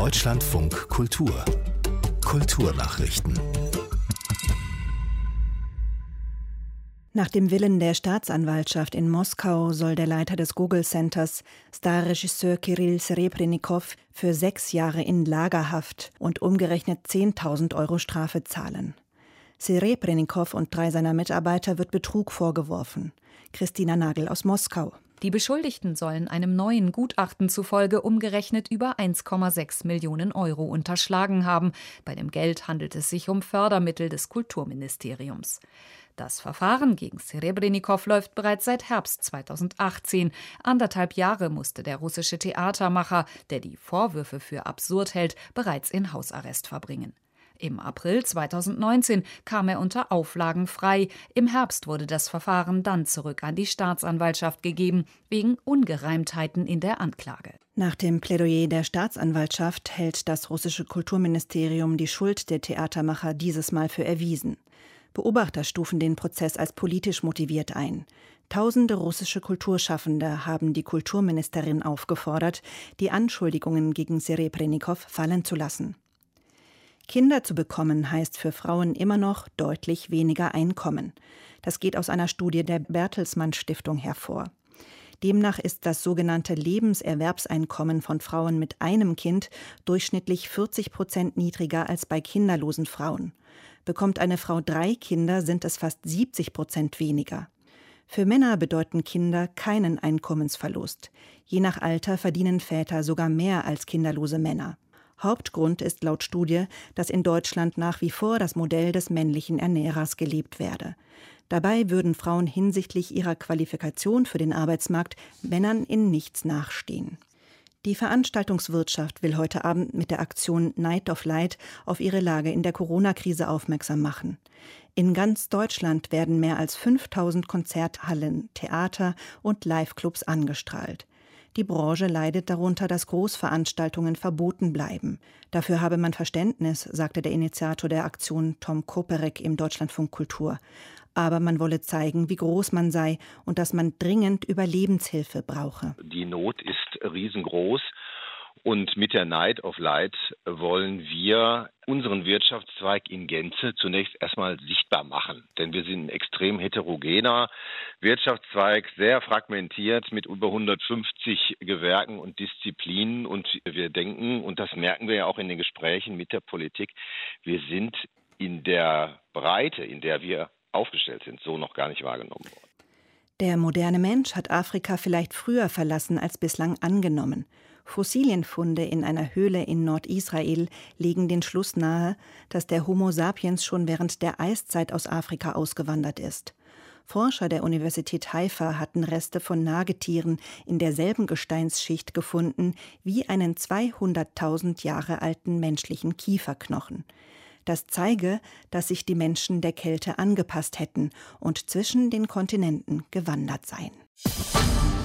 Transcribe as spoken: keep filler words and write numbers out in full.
Deutschlandfunk Kultur Kulturnachrichten. Nach dem Willen der Staatsanwaltschaft in Moskau soll der Leiter des Google Centers, Starregisseur Kirill Serebrennikov, für sechs Jahre in Lagerhaft und umgerechnet zehntausend Euro Strafe zahlen. Serebrennikov und drei seiner Mitarbeiter wird Betrug vorgeworfen. Christina Nagel aus Moskau. Die Beschuldigten sollen einem neuen Gutachten zufolge umgerechnet über eins Komma sechs Millionen Euro unterschlagen haben. Bei dem Geld handelt es sich um Fördermittel des Kulturministeriums. Das Verfahren gegen Serebrennikov läuft bereits seit Herbst zweitausendachtzehn. Anderthalb Jahre musste der russische Theatermacher, der die Vorwürfe für absurd hält, bereits in Hausarrest verbringen. Im April zweitausendneunzehn kam er unter Auflagen frei. Im Herbst wurde das Verfahren dann zurück an die Staatsanwaltschaft gegeben, wegen Ungereimtheiten in der Anklage. Nach dem Plädoyer der Staatsanwaltschaft hält das russische Kulturministerium die Schuld der Theatermacher dieses Mal für erwiesen. Beobachter stufen den Prozess als politisch motiviert ein. Tausende russische Kulturschaffende haben die Kulturministerin aufgefordert, die Anschuldigungen gegen Serebrennikov fallen zu lassen. Kinder zu bekommen heißt für Frauen immer noch deutlich weniger Einkommen. Das geht aus einer Studie der Bertelsmann Stiftung hervor. Demnach ist das sogenannte Lebenserwerbseinkommen von Frauen mit einem Kind durchschnittlich vierzig Prozent niedriger als bei kinderlosen Frauen. Bekommt eine Frau drei Kinder, sind es fast siebzig Prozent weniger. Für Männer bedeuten Kinder keinen Einkommensverlust. Je nach Alter verdienen Väter sogar mehr als kinderlose Männer. Hauptgrund ist laut Studie, dass in Deutschland nach wie vor das Modell des männlichen Ernährers gelebt werde. Dabei würden Frauen hinsichtlich ihrer Qualifikation für den Arbeitsmarkt Männern in nichts nachstehen. Die Veranstaltungswirtschaft will heute Abend mit der Aktion Night of Light auf ihre Lage in der Corona-Krise aufmerksam machen. In ganz Deutschland werden mehr als fünftausend Konzerthallen, Theater und Live-Clubs angestrahlt. Die Branche leidet darunter, dass Großveranstaltungen verboten bleiben. Dafür habe man Verständnis, sagte der Initiator der Aktion Tom Koperek im Deutschlandfunk Kultur. Aber man wolle zeigen, wie groß man sei und dass man dringend Überlebenshilfe brauche. Die Not ist riesengroß. Und mit der Night of Light wollen wir unseren Wirtschaftszweig in Gänze zunächst erstmal sichtbar machen. Denn wir sind ein extrem heterogener Wirtschaftszweig, sehr fragmentiert mit über hundertfünfzig Gewerken und Disziplinen. Und wir denken, und das merken wir ja auch in den Gesprächen mit der Politik, wir sind in der Breite, in der wir aufgestellt sind, so noch gar nicht wahrgenommen worden. Der moderne Mensch hat Afrika vielleicht früher verlassen als bislang angenommen. Fossilienfunde in einer Höhle in Nordisrael legen den Schluss nahe, dass der Homo sapiens schon während der Eiszeit aus Afrika ausgewandert ist. Forscher der Universität Haifa hatten Reste von Nagetieren in derselben Gesteinsschicht gefunden wie einen zweihunderttausend Jahre alten menschlichen Kieferknochen. Das zeige, dass sich die Menschen der Kälte angepasst hätten und zwischen den Kontinenten gewandert seien.